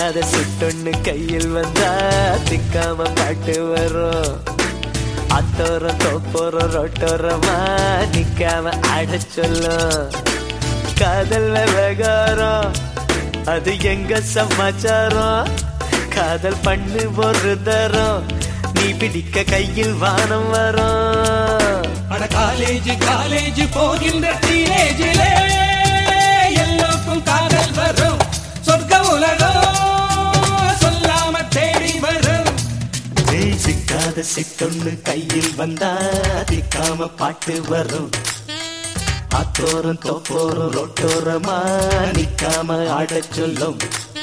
சிக்காத சிட்டொன்னு கையில் வந்தா திக்காம பாட்டு வரும். அத்தோரம் தோப்போரம் ரொட்டோரமா நிக்காம ஆட சொல்லும். காதல் விவகாரம் அது எங்க சமாச்சாரம். காதல் பண்ணு ஒரு தரம் நீ பிடிக்க கையில் வானம் வரும். அட காலேஜ் காலேஜ் போகின்ற டீனேஜிலே எல்லோருக்கும் காதல் வரும். சொர்க்க உலகம் சொல்லாம தேடி வரும். சிக்காத சிட்டொன்னு கையில் வந்தா திக்காம பாட்டு வரும். அத்தோரம் தோப்போரம் ரொட்டோரமா நிக்காம ஆட சொல்லும்.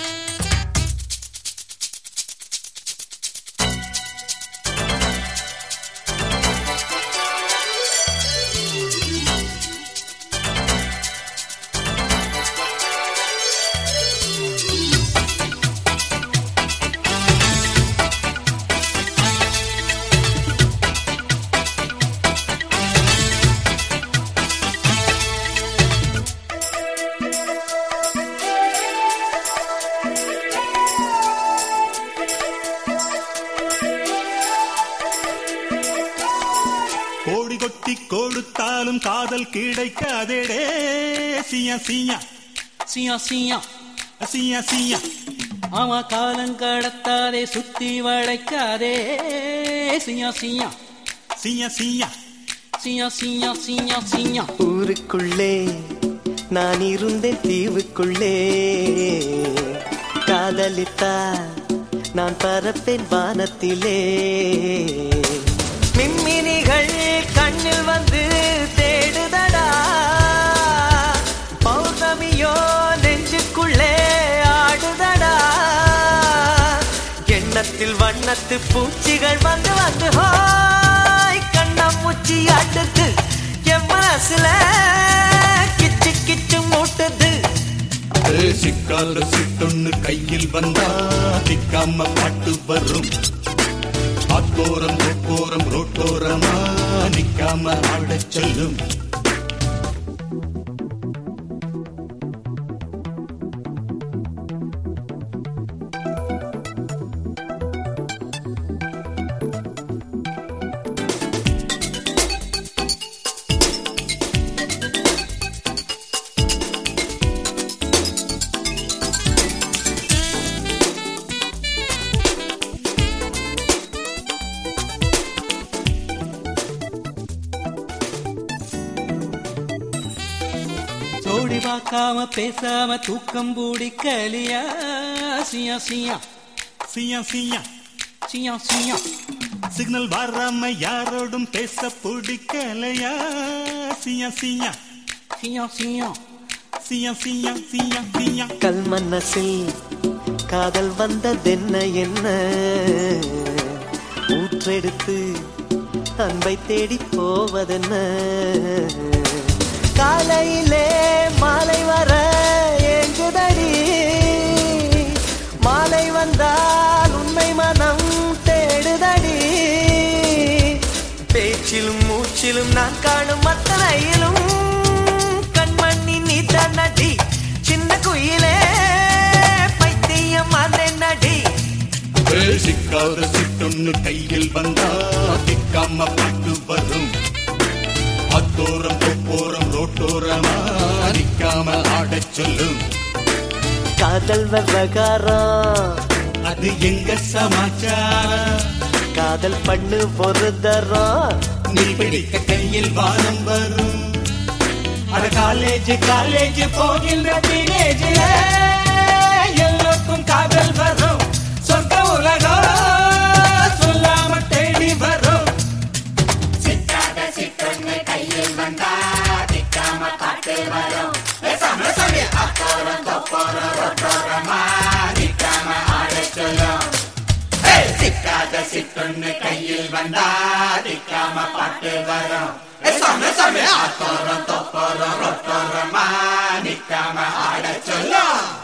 கோடி கொட்டி கொடுத்தாலும் காதல் கிடைக்காதேடே. சியா சியா சியா சியா சியா சியா ஆமா காலம் கடத்தாதே சுத்தி வளைக்காதே. சியா சியா சியா சியா சியா சியா சியா சியா ஊருக்குள்ளே நான் இருந்தேன் தீவுக்குள்ளே. காதலித்தா நான் பறப்பேன் வானத்திலே. மின்மினிகள் கண்ணில் வந்து தேடுதடா. பௌர்ணமியோ நெஞ்சுக்குள்ளே ஆடுதடா. எண்ணத்தில் வண்ணத்து பூச்சிகள் வந்து வந்து ஹாய் கண்ணாமூச்சி ஆட்டுது. என் மனசுல கிச்சு கிச்சு மூட்டுது. சிக்காத சிட்டொன்னு கையில் வந்தா திக்காம பாட்டு வரும். அத்தோரம் தொப்போரம் ரோட்டோரமா நிக்காம ஆட சொல்லும். ஜோடி பார்க்காம பேசாம தூக்கம் பூடிக்கலியா. சியா சியா சியா சியா சியா சியா சிக்னல் வராம யாரோடும் பேச பிடிக்கலையா. சியா சியா சியா சியா சியா சியா சியா சியா கல் மனசில் காதல் வந்ததென்ன என்ன. ஊற்றெடுத்து அன்பை தேடி போவதென்ன. காலையிலே மாலை வர ஏங்குதடி. மாலை வந்தால் உண்மை மனம் தேடுதடி. பேச்சிலும் மூச்சிலும் நான் காணும் அத்தனையிலும் கண்மணி நீ தன்னடி. சின்ன குயிலே பைத்தியம் அதென்னடி. சிக்காத சிட்டொன்னு கையில் வந்தா திக்காம பாட்டு வரும். அத்தோரம் தொப்போரம் ரோட்டோரமா நிக்காம ஆட சொல்லும். காதல் விவகாரம் அது எங்க சமாச்சாரம். காதல் பண்ணு ஒரு தரம் நீ பிடிக்க கையில் வானம் வரும். அட காலேஜ் காலேஜ் போகின்ற டீனேஜில எல்லோருக்கும் காதல் வரும். சொர்க்க உலகம் சொல்லாம தேடி வரும். சிக்காத சிட்டொன்னு கையில் வந்தா திக்காம பாட்டு வரும். அத்தோரம் தொப்போரம் ரொட்டோரமா நிக்காம ஆட சொல்லும். சிக்காத சிட்டொன்னு கையில் வந்தா திக்காம பாட்டு வரும். அத்தோரம் தொப்போரம் ரொட்டோரமா நிக்காம ஆட சொல்லும்.